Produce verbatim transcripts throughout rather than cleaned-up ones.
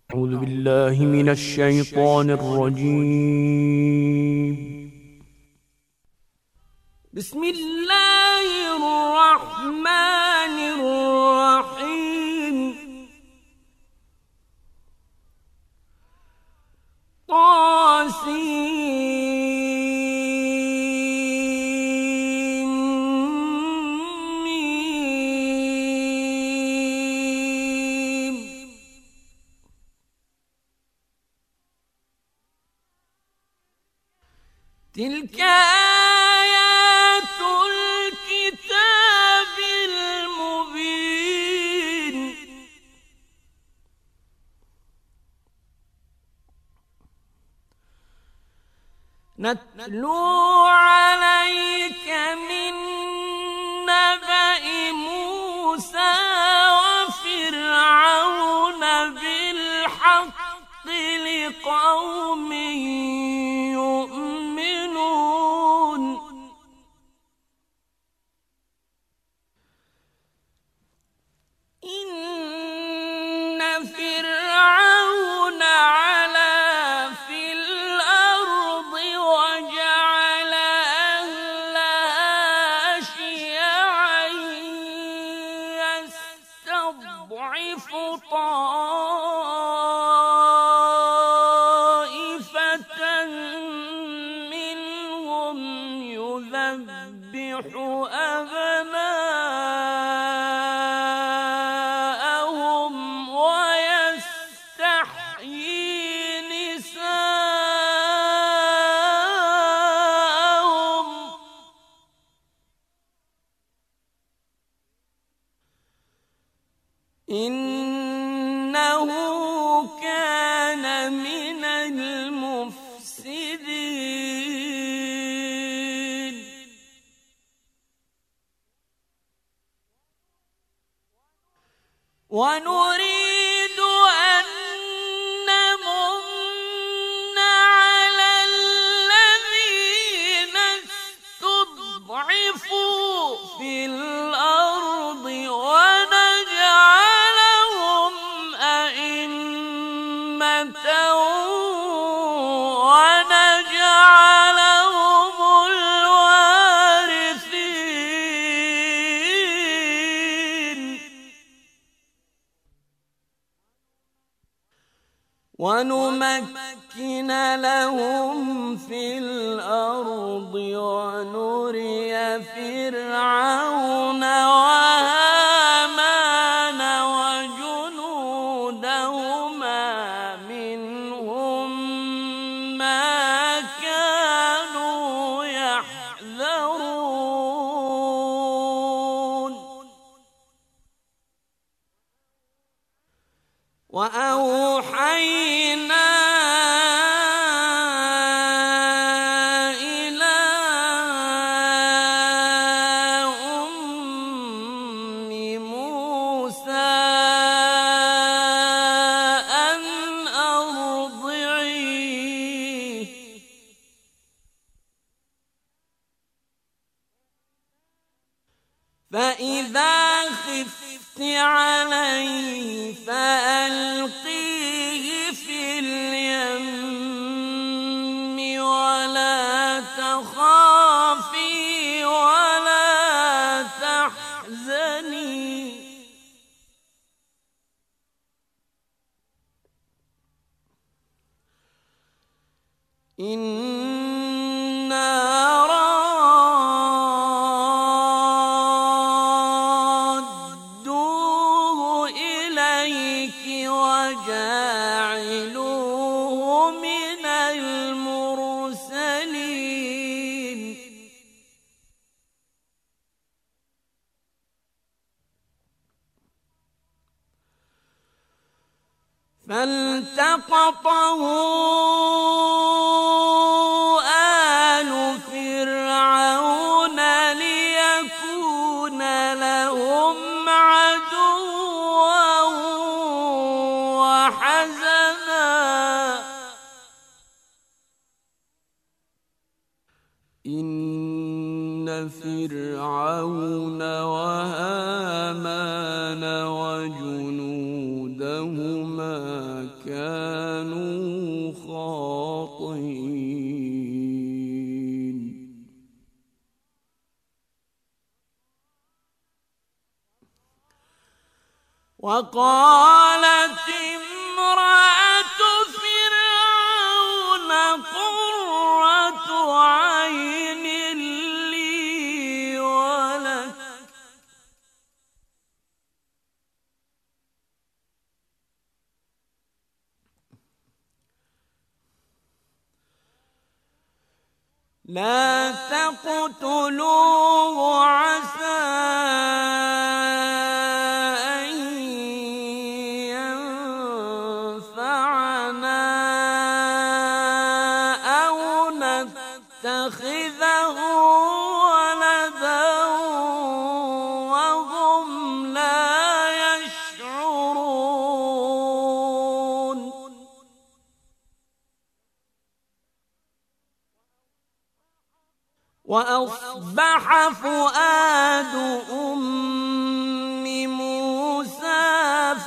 أعوذ بالله من الشيطان الرجيم. بسم الله الرحمن الرحيم. طاسين ميم. تلك آيات الكتاب المبين. نتلو عليك من نبأ موسى وفرعون بالحق لقوم يؤمنون. إن فرعون علا في الأرض وجعل أهلها شيعا يستضعف طائفة منهم يذبح أبناءهم ويستحيي نساءهم. إنه كان من المفسدين. ونريد أن نمن على الذين استضعفوا في الأرض ونجعلهم أئمة ونجعلهم الوارثين. ونمكن لهم في الأرض ونري فرعون وهامان وجنودهما منهم ما كانوا يحذرون. وأوحينا إلى أم موسى أن أرضعيه فإذا خفت عليه فألقيه في اليم ولا تخافي ولا تحزني إنا رادوه إليك وجاعلوه من المرسلين. فالتقطه آل فرعون ليكون لهم عدوا وحزنا. إن فرعون وهامان وجنودهما كانوا خاطئين. وقالت امرأة فرعون قرة عين لي ولك لا تقتلوه عسى أن ينفعنا أو نتخذه ولدا وهم لا يشعرون. وأصبح فؤاد أم موسى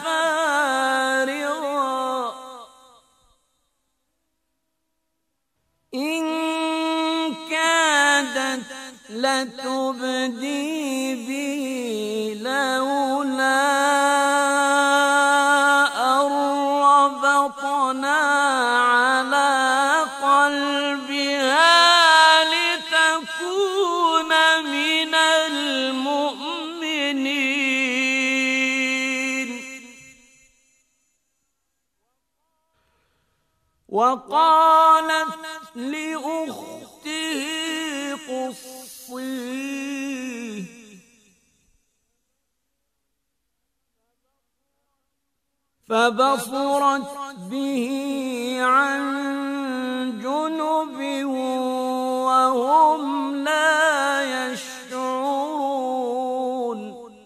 فارغا إن كادت لتبدي به لولا أن ربطنا على قلبها لتكون من المؤمنين. وقالت لأخته قصيه فبصرت به عن جنب وهم لا يشعرون.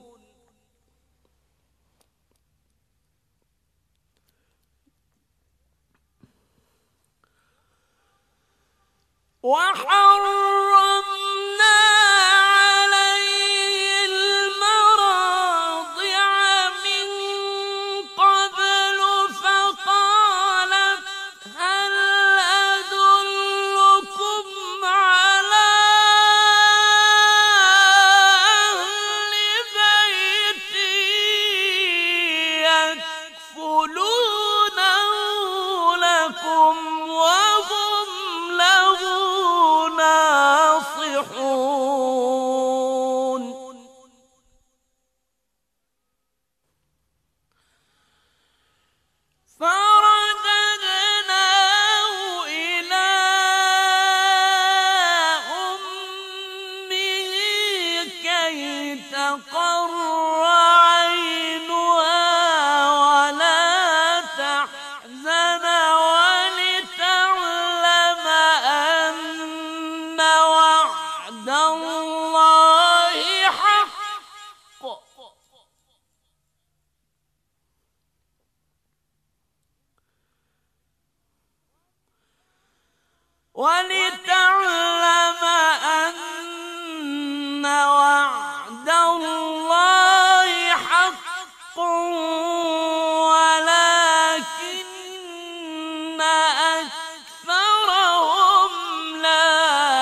وحرمنا عليه المراضع من قبل فقالت هل أدلكم على أهل بيت يكفلونه لكم وهم له ناصحون. فرددناه إلى أمه كي تقر عينها ولا تحزن ولتعلم أن وعد الله حق ولتعلم أن وعد الله حق ولكن أكثرهم لا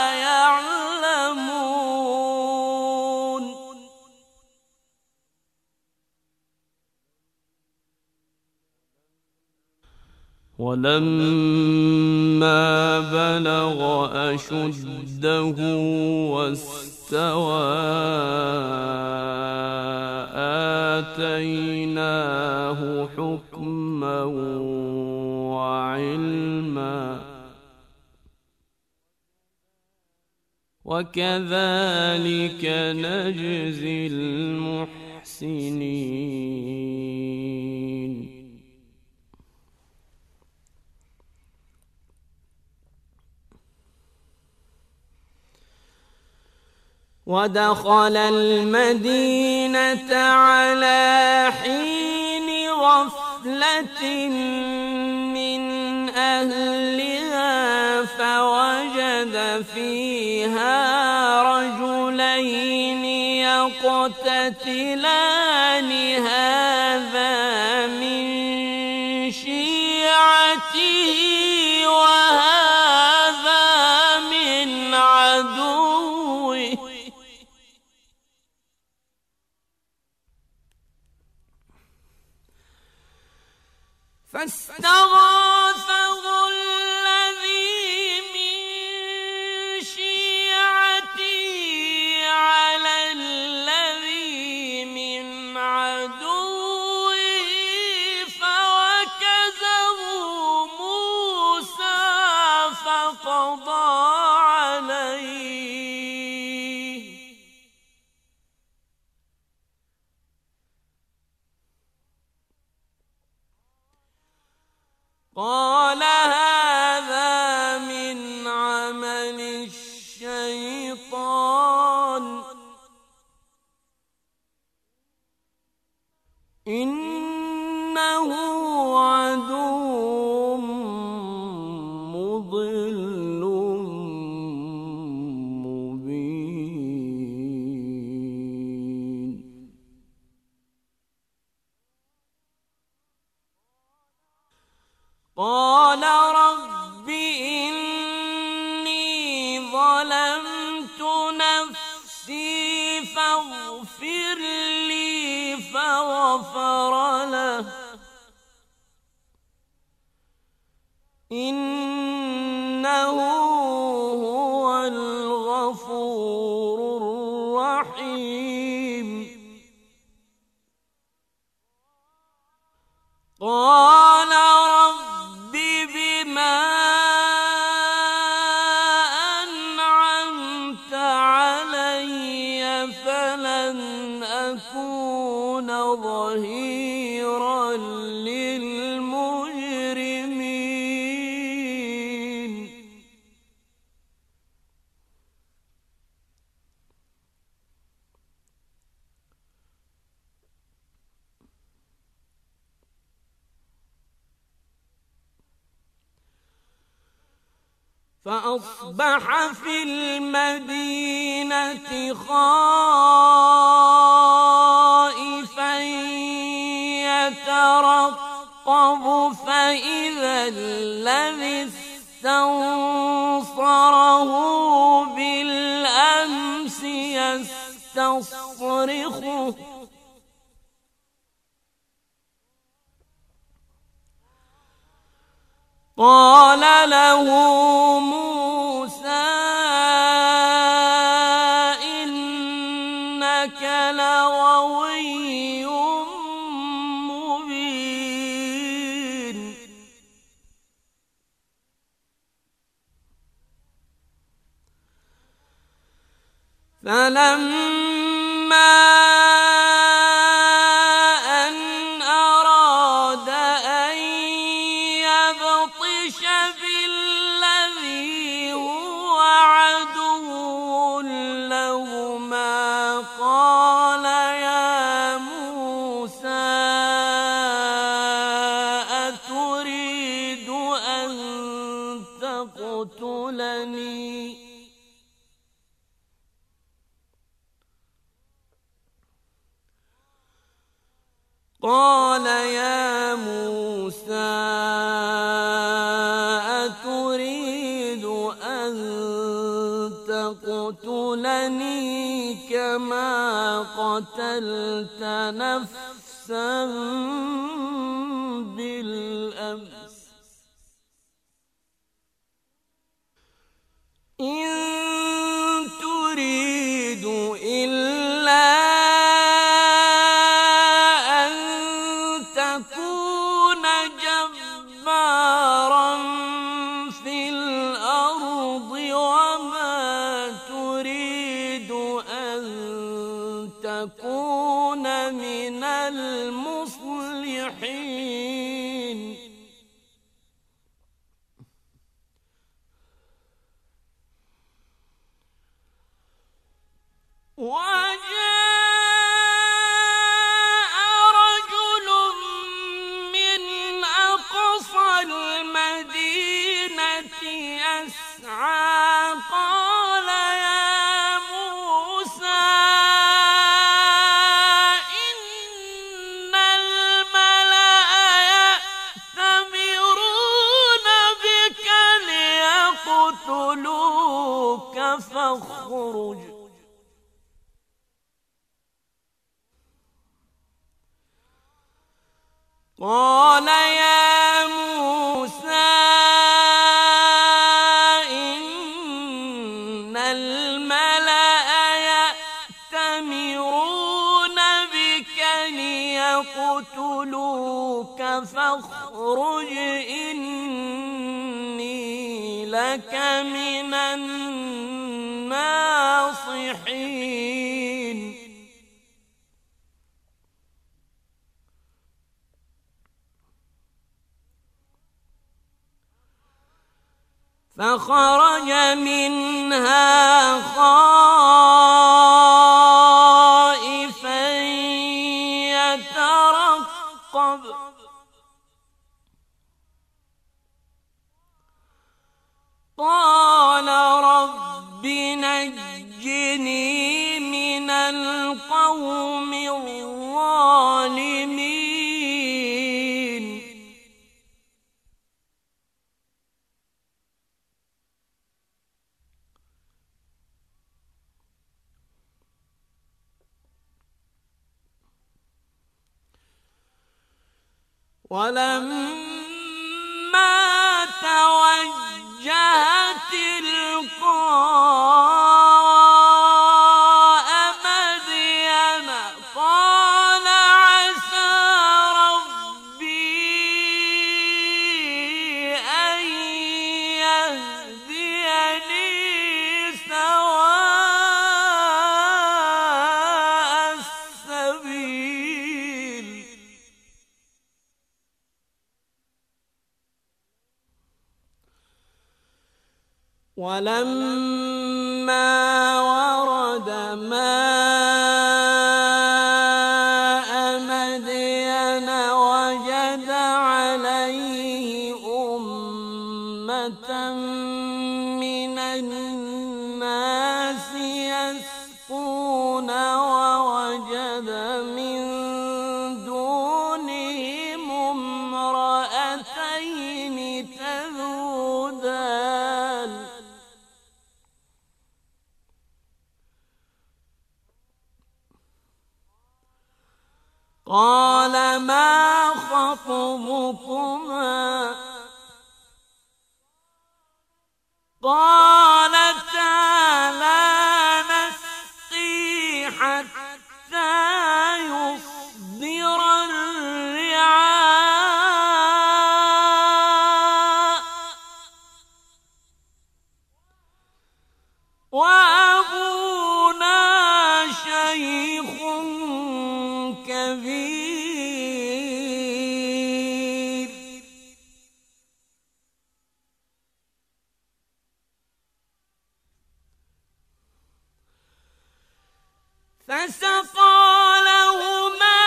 يعلمون. ولما بلغ أشده واستوى آتيناه حكما وعلما وكذلك نجزي المحسنين. ودخل المدينة على حين غفلة من أهلها فوجد فيها رجلين يقتتلان هذا من شيعته وهذا من عدوه فاستغاثه الذي من شيعته على الذي من عدوه فوكزه موسى فقضى عليه قال هذا من عمل الشيطان إنه عدو مضل مبين قال رب إني ظلمت نفسي فاغفر لي فغفر له إنه هو الغفور الرحيم قال رب بما أنعمت علي فلن أكون ظهيرا للمجرمين فأصبح في المدينة خائفا يترقب فإذا الذي استنصره بالأمس يستصرخه قال له موسى إنك لغوي مبين فلما قال يا موسى أتريد أن تقتلني كما قتلت نفسا بالأمس إن تريد إلا تكون من المصلحين وجاء رجل من أقصى المدينة يسعى قال يا موسى إن الملأ يأتمرون يقتلوك فاخرج قال يا موسى إن الملأ يأتمرون بك ليقتلوك فاخرج إني لك من الناصحين فخرج منها خائفا يترقب قال رب نجني من القوم الظالمين ولما توجه تلقاء مدين قال عسى ربي أن يهديني سواء السبيل ولما ورد ماء مدين وجد عليه أمة من الناس يسقون ووجد من دونهم امرأتين تذودان قال ما خطبكما قالتا لا نسقي حتى يصدر الرعاء وأبونا شيخ كبير فسقى لهما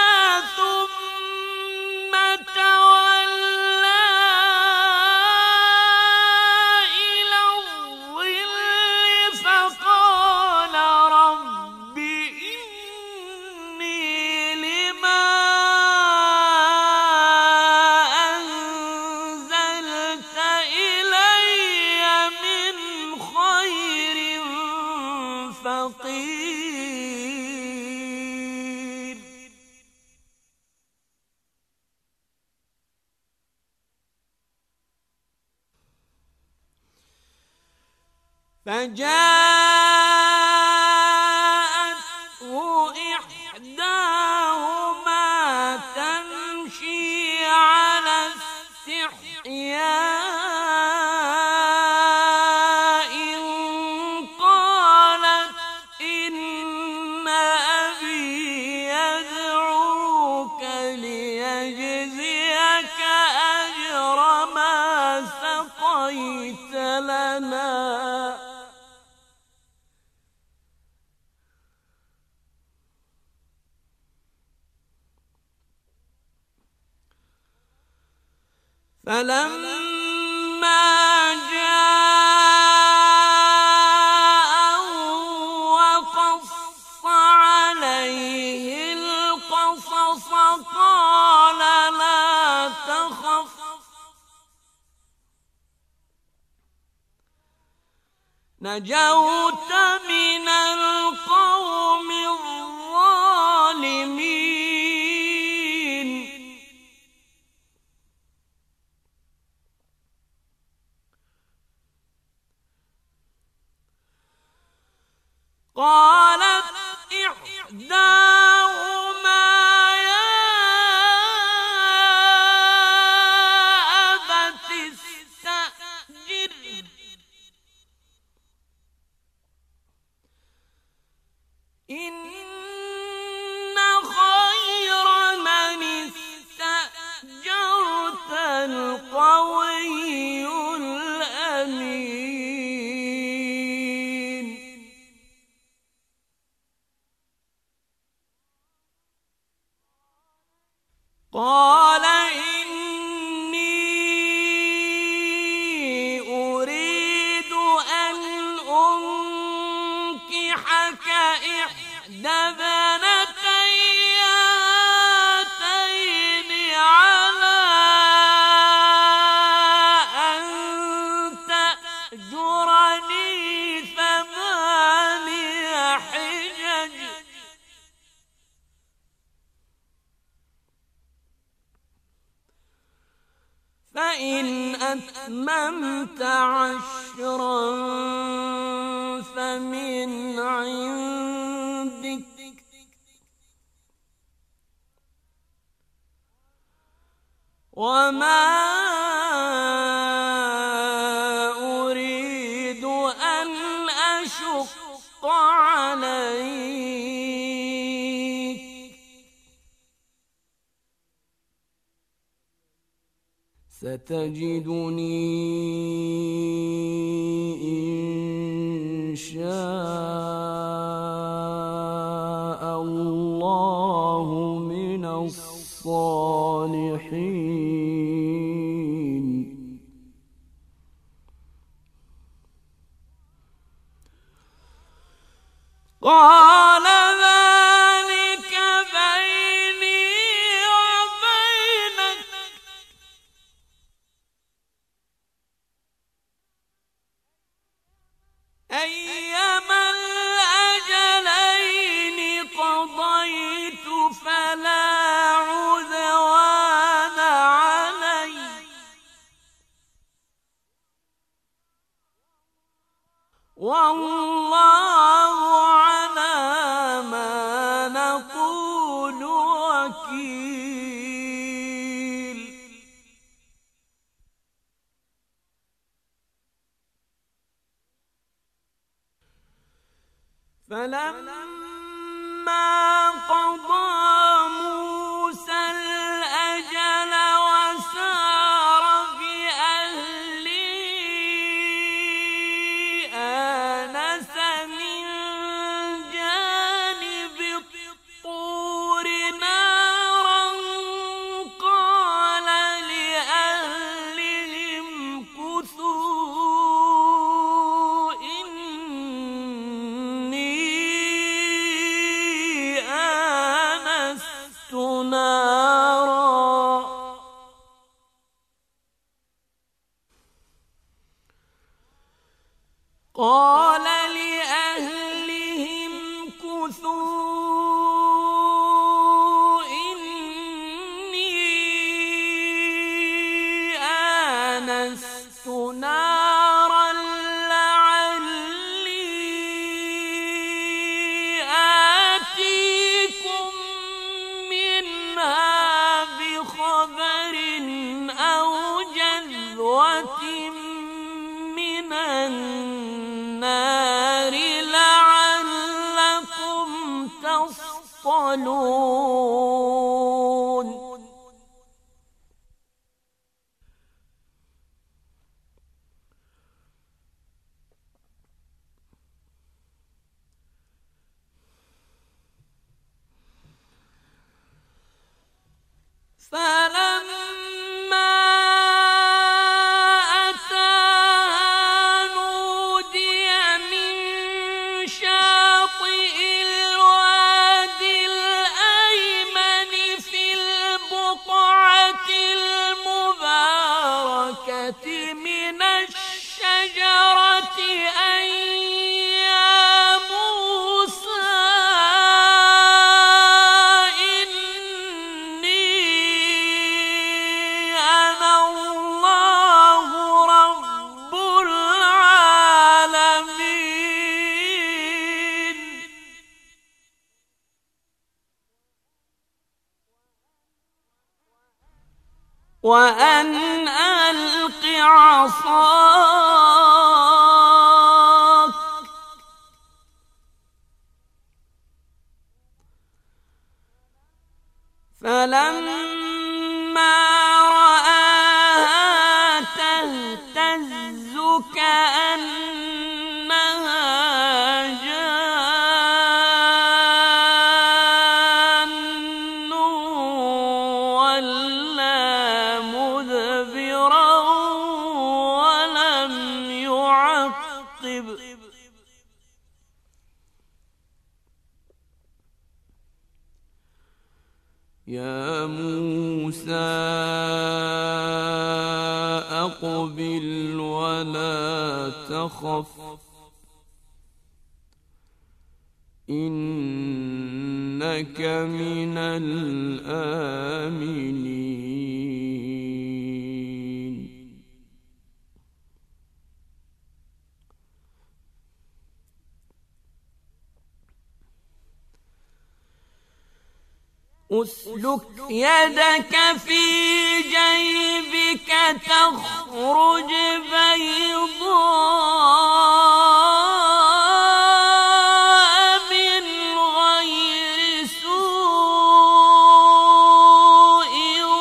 ثم تولى إلى الظل فقال رب إني لما أنزلت إلي من خير فقير فجاءته إحداهما تمشي على استحياء قالت إن أبي يدعوك ليجزيك أجر ما سقيت لنا فلما جاءه وقص عليه القصص قال لا تخف نجوت من القوم الظالمين قالت إحداهما يا أبت استأجره إن خير من استأجرت القوي الأمين قال إني أريد أن أنكحك إحدى ابنتي هاتين على أن تأجرني ثماني حجج فإن أتممت عشرا فمن عندك وما أريد أن أشق عليك ستجدني إن شاء الله من الصالحين قال ذلك بيني وبينك أيما الأجلين قضيت فلا عدوان علي والله على ما نقول وكيل فلما قضى موسى الأجل وسار بأهله آنس من جانب الطور نارا قال لأهلهم كثوا إني آنست نارا قال لأهلهم كثوا إني آنست نارا لعلي آتيكم منها بخبر أو جذوة من النار لعلكم تصطلون فلما أتاها نودي من شاطئ الوادي الأيمن في البقعة المباركة من الشجرة أن يا موسى إني أنا الله رب العالمين وأن ألق عصاك فلما رآها تهتز كأنها جان ولا مدبرا ولم يعقب يا موسى أقبل ولا تخف إنك من الآمنين أسلك يدك في جيبك تخرج بيضاء من غير سوء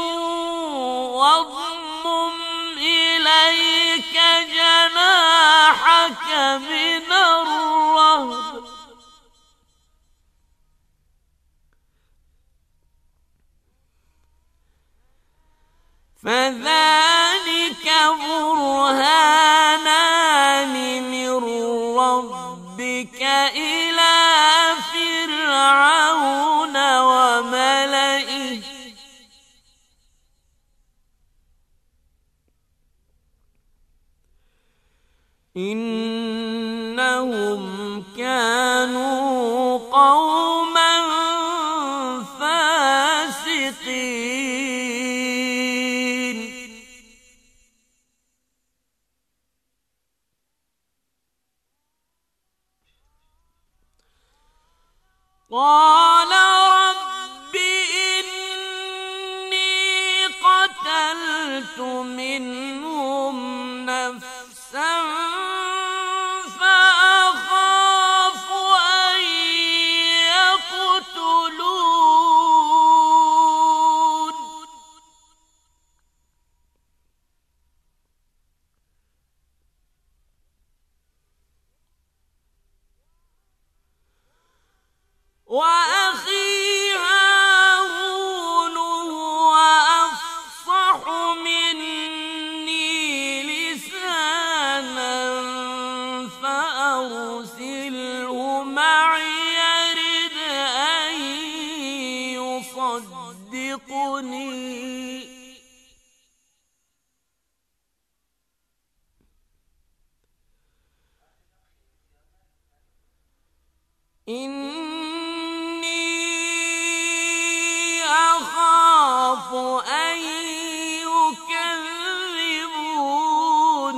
واضمم إليك جناحك من الرهب فذلك برهانان من ربك إلى فرعون وملئه إنهم كانوا قوما فاسقين قال رب إني قتلت منهم نفسا فأخاف أن يقتلون وأخي هارون هو أفصح مني لسانا فأرسله معي يرد أن يصدقني إني أخاف أن يكذبون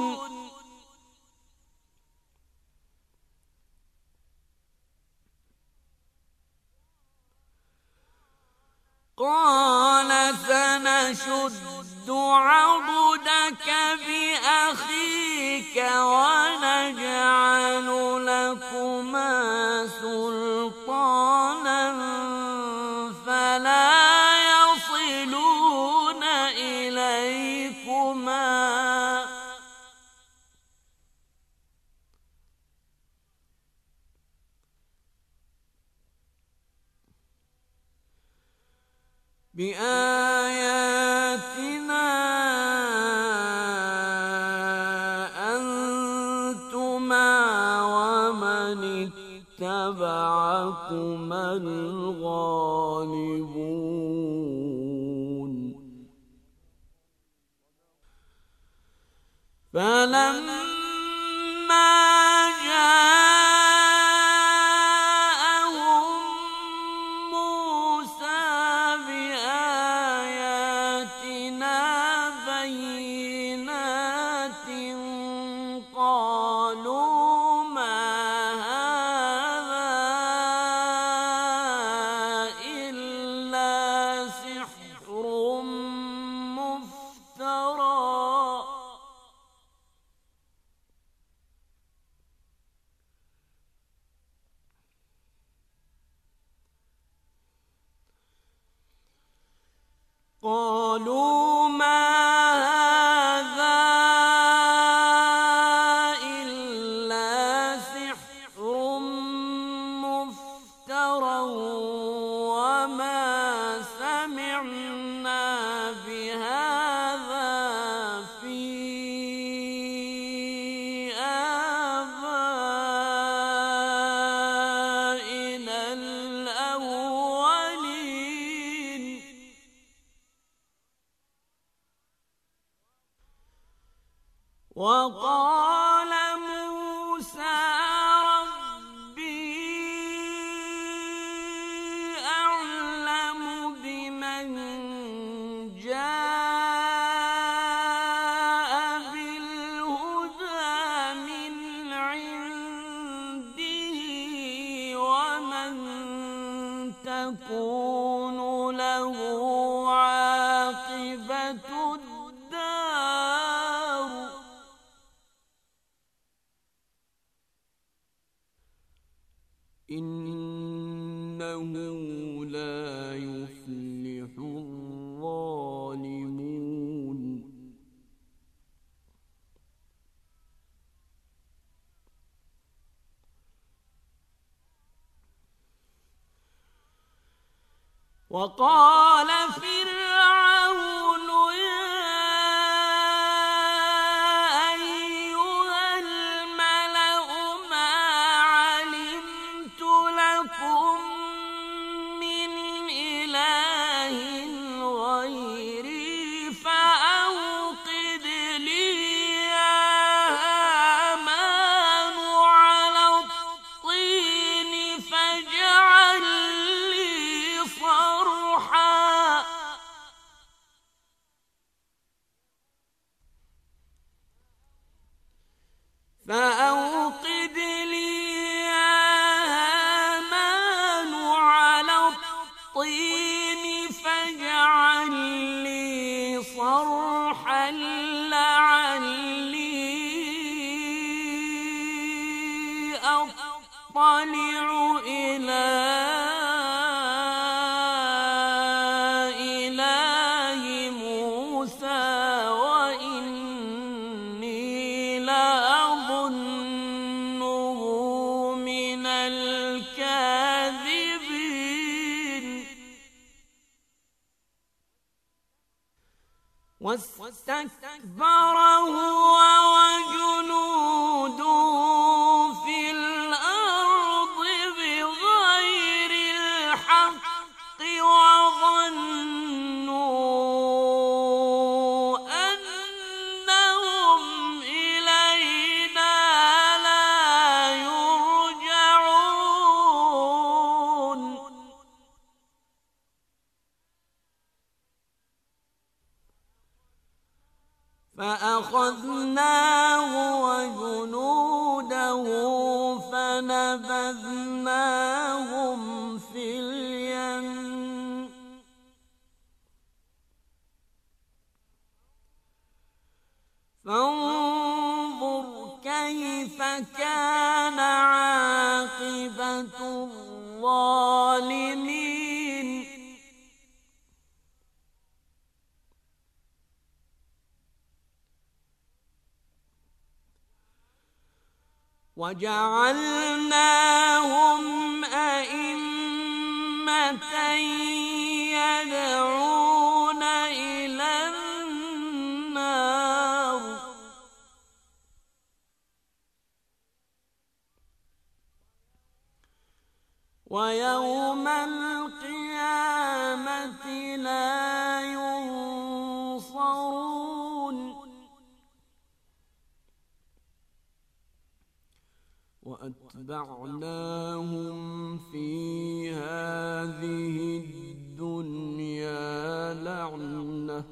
قال سنشد عضدك بأخيك ونجعل لكما سلطانا فلا يصلون إليكما بآياتنا أنتما ومن اتبعكما الغالبون فلما قالوا ما هذا إلا سحر مفترى وما سمعنا بهذا في آبائنا الأولين. وقال موسى ربي أعلم بمن جاء بالهدى من عنده ومن تكون له عاقبة الدار إنه لا يفلح الظالمون. وقال فرعون يا أيها الملأ ما علمت لكم من إله غيري فأوقد لي يا هامان على الطين فاجعل لي صرحا فأوقد لي يا هامان على الطين فاجعل لي صرحا لعلي أطلع إلى إله موسى وإني لأظنه من الكاذبين. واستكبر هو وجنوده في الأرض بغير الحق وظنوا أنهم إلينا لا يرجعون. فأخذناه وجنوده فنبذناهم في اليم فانظر كيف كان عاقبة الظالمين. وجعلناهم أئمة يدعون إلى النار ويوم القيامة لا ينصرون. وأتبعناهم في هذه الدنيا لعنة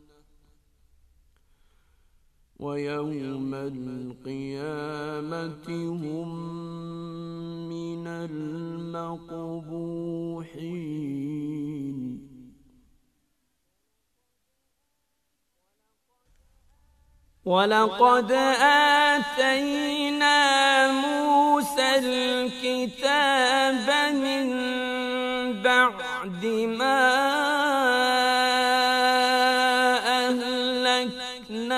ويوم القيامة هم من المقبوحين. ولقد آتينا موسى الكتاب من بعد ما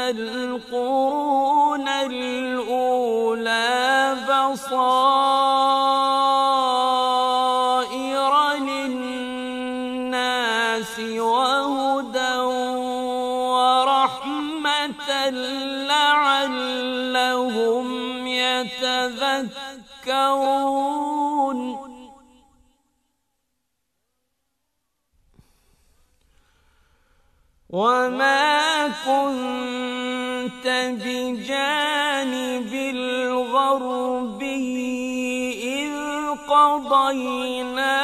القرون الأولى بصائر للناس وهدى ورحمة لعلهم يتذكرون. وما كنت بجانب الغربي إذ قضينا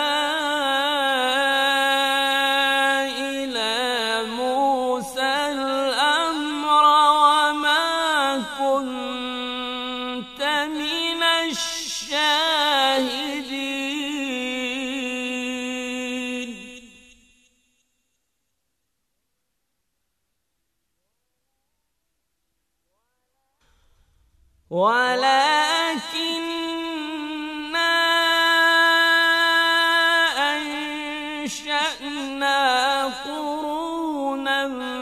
إلى موسى الأمر وما كنت من الشاهدين. ولكننا أنشأنا قرونا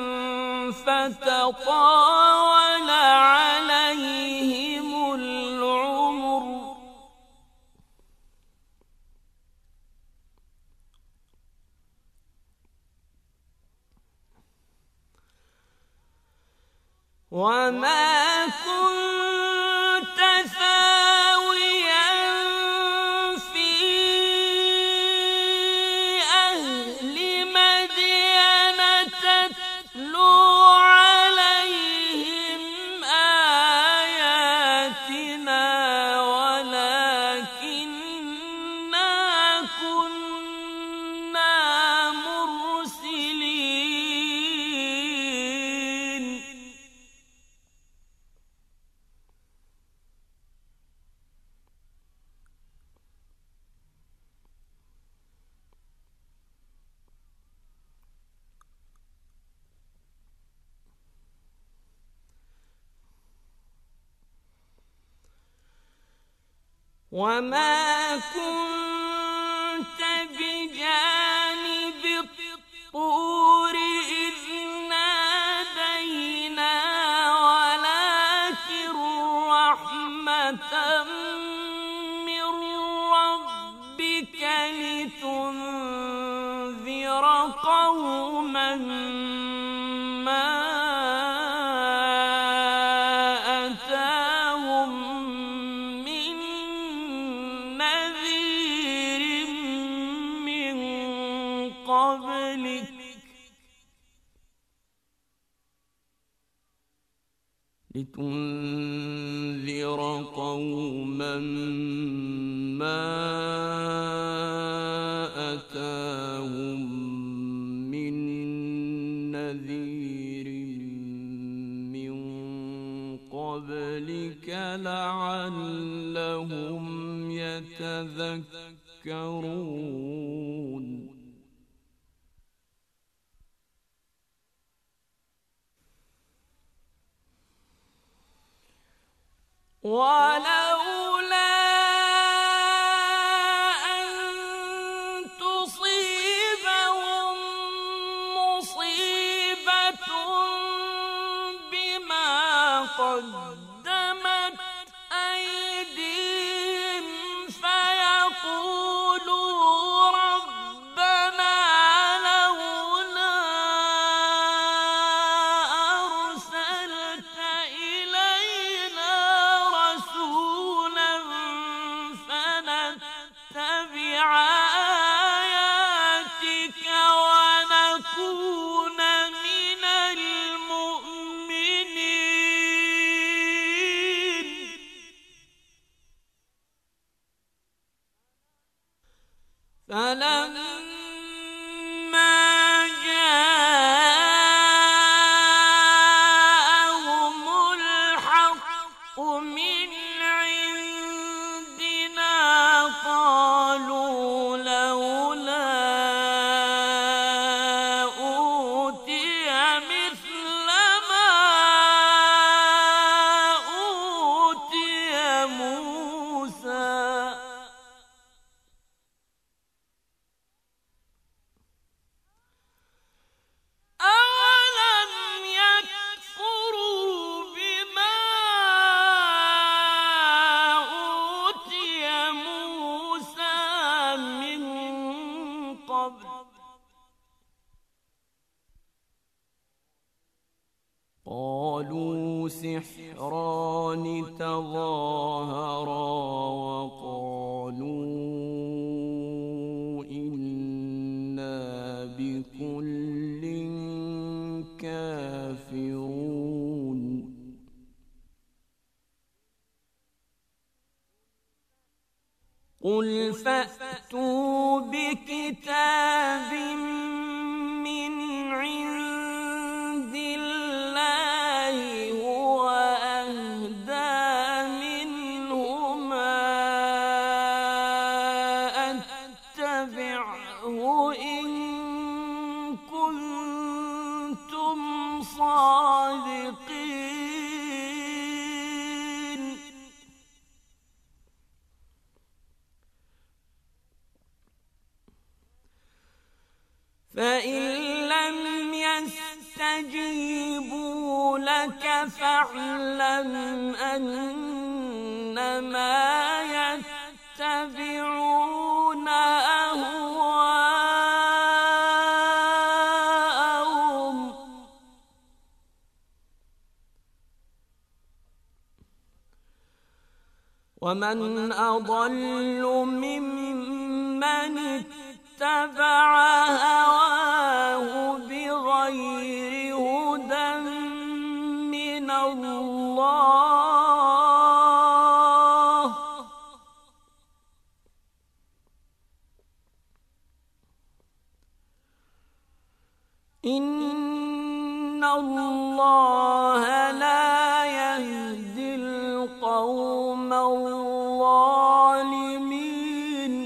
فتطاول عليهم العمر وما كنت ثاويا في أهل مدين تتلو عليهم آياتنا ولكننا كنا مرسلين. وما كنت بجانب الطور إذ نادينا ولكن رحمة من ربك لتنذر قوما ما لتنذر قوما ما أتاهم من نذير من قبلك لعلهم يتذكرون. ولولا أن تصيبهم مصيبة بما قدمت أيديهم فيقولوا ربنا لولا أرسلت إلينا رسولا فنتبع آياتك ونكون من المؤمنين. فلما جاءهم الحق من عندنا قالوا لولا أوتي مثل ما أوتي موسى أولم يكفروا سحران تظاهرا وقالوا إنا بكل كافرون قل فأتوا بكتاب من عند الله هو أهدى منهما أتبعه إن كنتم صادقين فإن لم يستجيبوا لك فاعلم أنما يتبعون أهواءهم ومن أضل ممن اتبع هواه بغير هدى من الله إن الله لا يهدي القوم الظالمين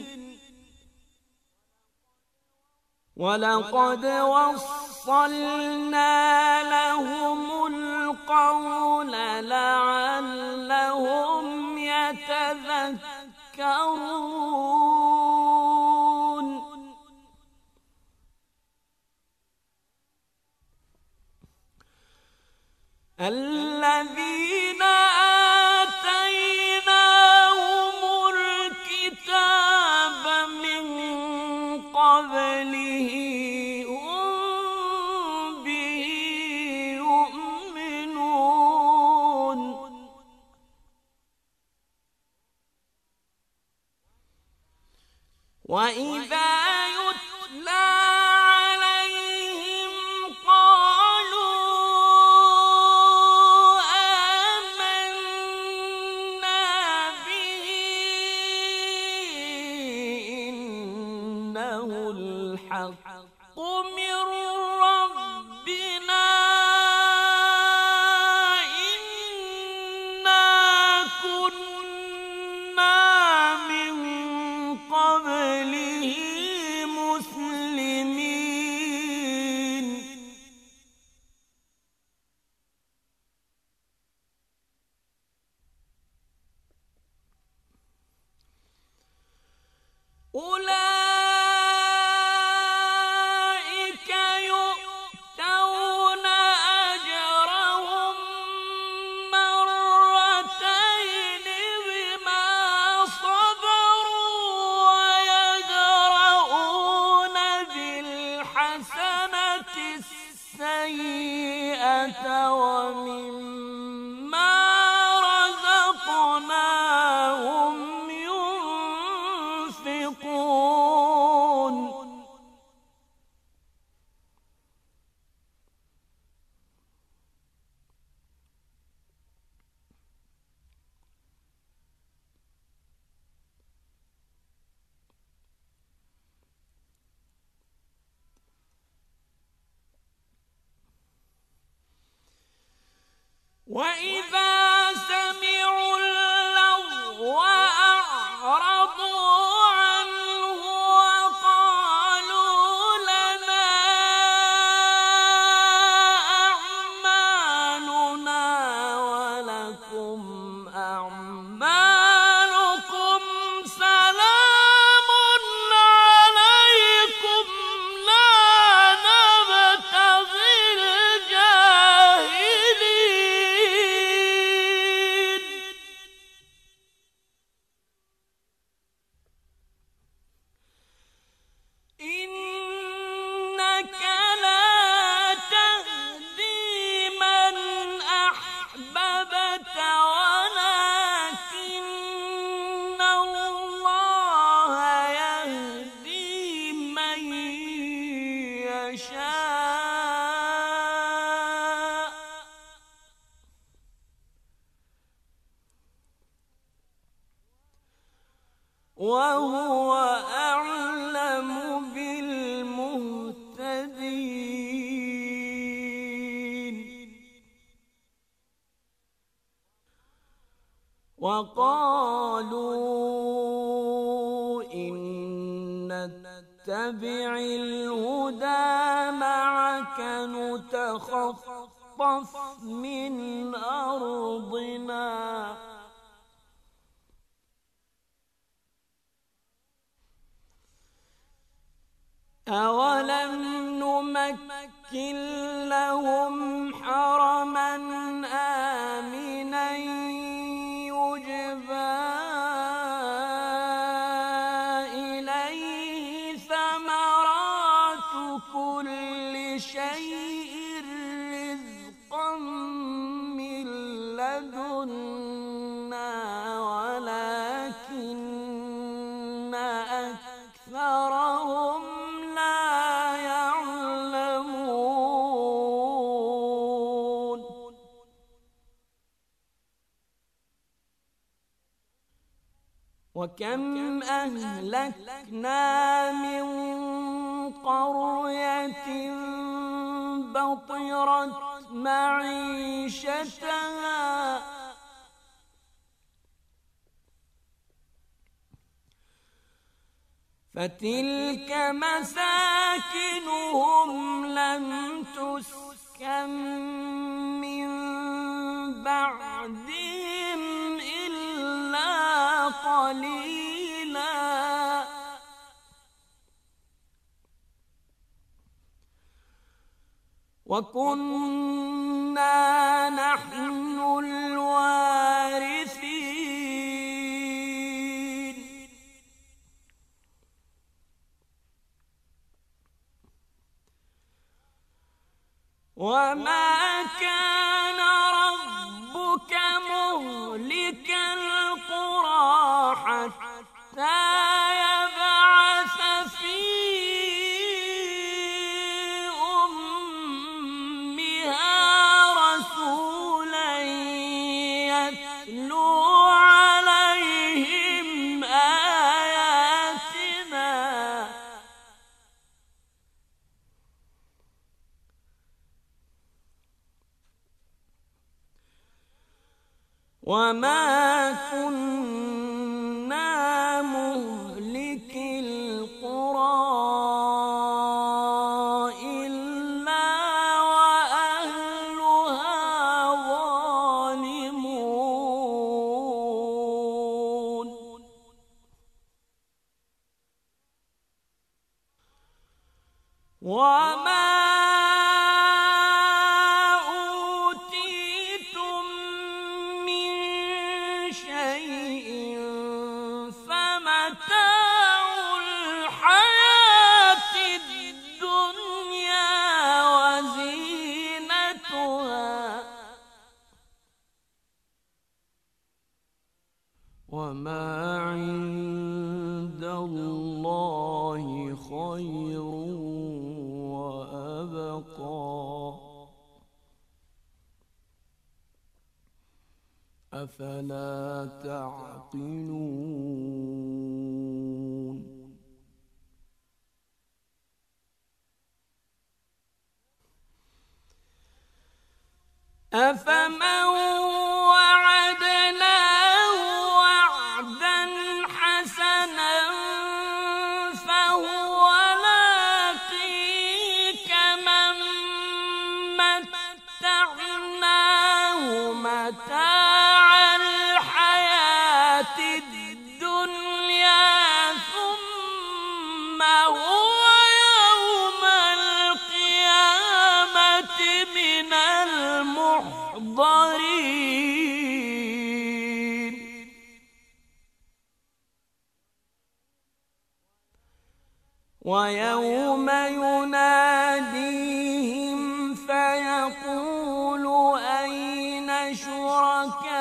ولقد وصلنا لهم القول لعلهم يتذكرون الذين آتيناهم الكتاب من قبله هم به يؤمنون وإذا يتلى عليهم قالوا آمنا به إنه الحق من ربنا إنا كنا من قبله مسلمين أولئك يؤتون أجرهم مرتين بما صبروا ويدرؤون بالحسنة السيئة ومما رزقناهم ينفقون وإذا سمعوا اللغو أعرضوا عنه وقالوا لنا أعمالنا ولكم أعمالكم سلام عليكم لا نبتغي الجاهلين ولكن الله يهدي من يشاء وهو أعلم بالمهتدين. وقالوا إن نتبع الهدى معك نتخطف من أرضنا أولم نمكن لهم حرما آمنا يجبى إليه ثمرات كل شيء رزقا من لدنا ولكن أكثرهم وكم أهلكنا من قرية بطرت معيشتها فتلك مساكنهم لم تسكن من بعدهم إلا قليلا وكنا نحن الوارثين. وما كان ربك مهلك القرى حتى يبعث في أمها رسولا يتلو عليهم آياتنا وما كنا مهلك القرى إلا وأهلها ظالمون. وما وما عند الله خير وأبقى أفلا تعقلون. أفمن وعدناه وعدا حسنا فهو لاقيه كمن متعناه متاع الحياة الدنيا ثم هو يوم القيامة من المحضرين. ويوم يناديهم فيقول أين شركائي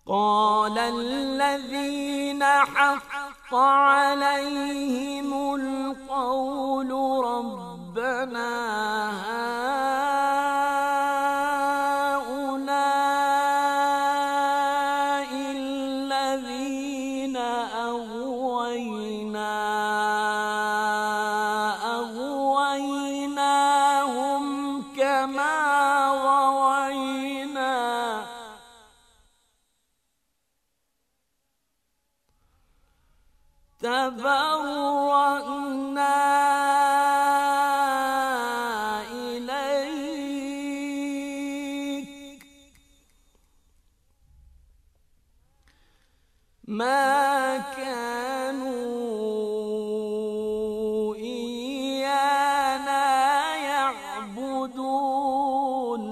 قال الذين حق عليهم القول ربنا هؤلاء الذين أغوينا أغويناهم كما غوينا تبرأنا إليك ما كانوا إيانا يعبدون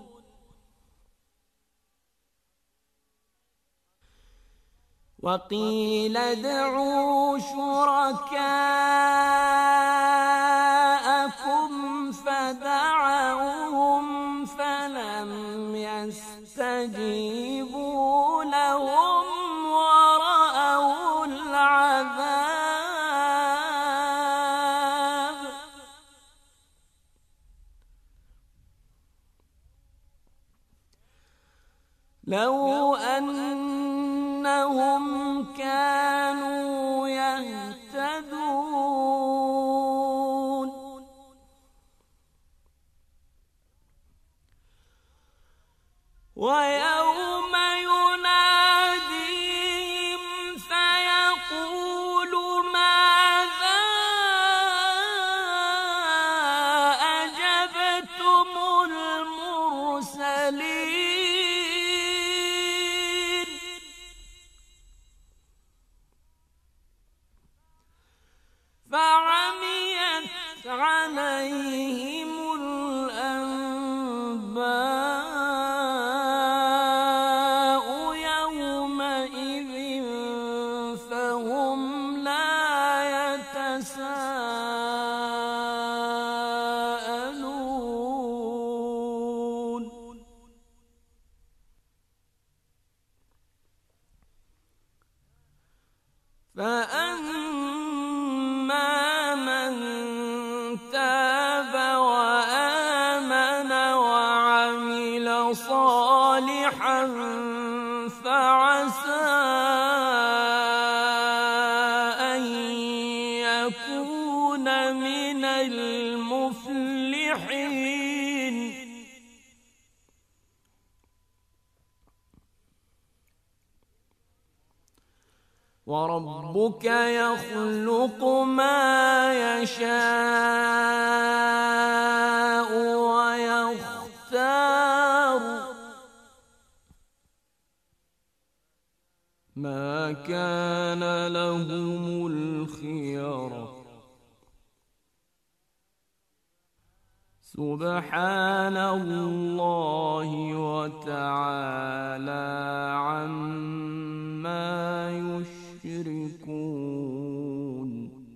وقيل ادعوا شركاءكم فدعوهم فلم يستجيبوا لهم ورأوا العذاب لو أنهم كانوا يهتدون ويوم يناديهم فيقول ماذا أجبتم المرسلين فعميت عليهم الأنباء يومئذ فهم لا يتساءلون فأما من تاب وآمن وعمل صالحا فعسى أن يكون من المفلحين وربك يخلق ما يشاء ويختار ما كان لهم الخيرة سبحان الله وتعالى عما يشركون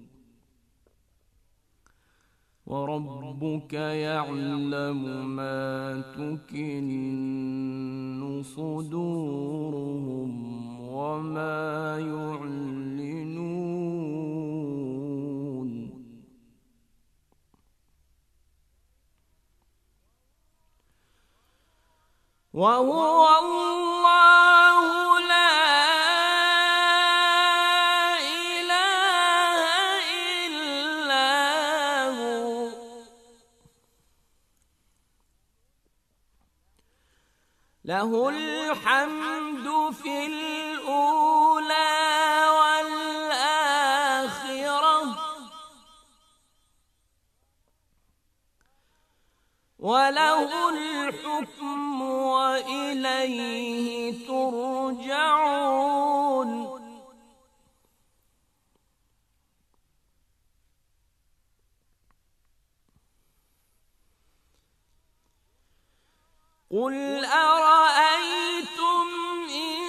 وربك يعلم ما تكن صدورهم وما يعلنون وهو الله لا إله إلا هو له الحمد في الأولى والآخرة وله الحكم وإليه ترجعون قل أرأيتم إن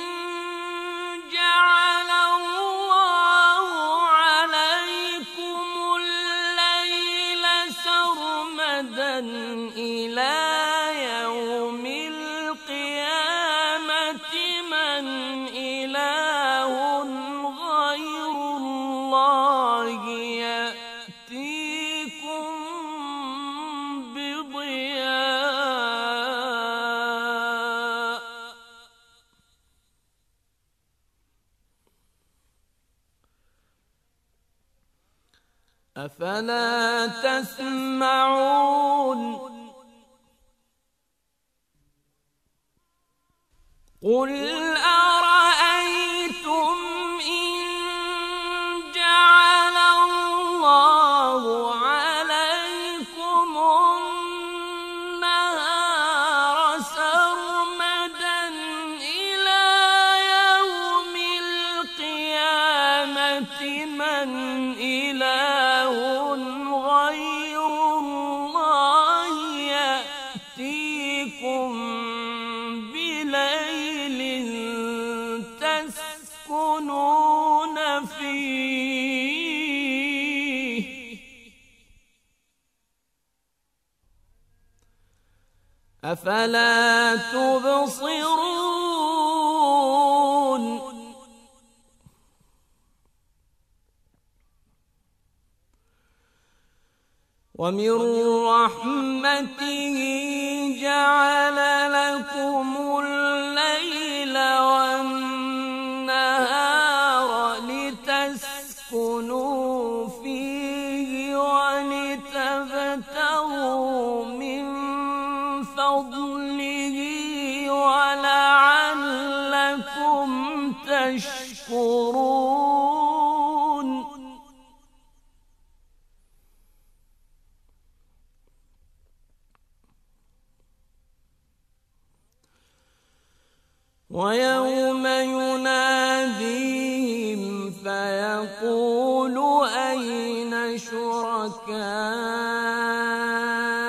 جعل الله عليكم الليل سرمدا إلى يوم القيامة من أفلا تسمعون قل أرأيتم إن جعل الله عليكم النهار سرمدا إلى يوم القيامة من إله غير الله يأتيكم بليل تسكنون فيه أفلا تبصرون ومن رحمته جعل لكم الليل والنهار لتسكنوا فيه ولتبتغوا من فضله ولعلكم تشكرون ويوم يناديهم فيقول أين شركائي